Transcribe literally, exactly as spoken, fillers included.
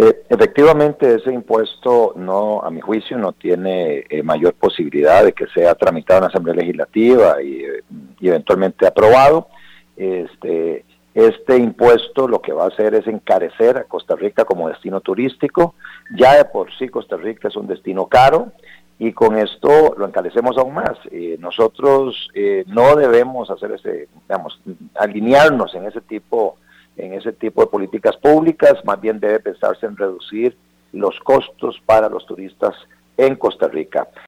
Eh, efectivamente, ese impuesto, no, a mi juicio, no tiene eh, mayor posibilidad de que sea tramitado en la Asamblea Legislativa y, y eventualmente aprobado. Este, este impuesto lo que va a hacer es encarecer a Costa Rica como destino turístico. Ya de por sí Costa Rica es un destino caro y con esto lo encarecemos aún más. Eh, nosotros eh, no debemos hacer ese, digamos, alinearnos en ese tipo en ese tipo de políticas públicas, más bien debe pensarse en reducir los costos para los turistas en Costa Rica.